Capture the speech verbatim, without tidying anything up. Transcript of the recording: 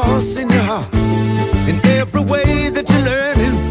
cross in your heart. In every way that you learn and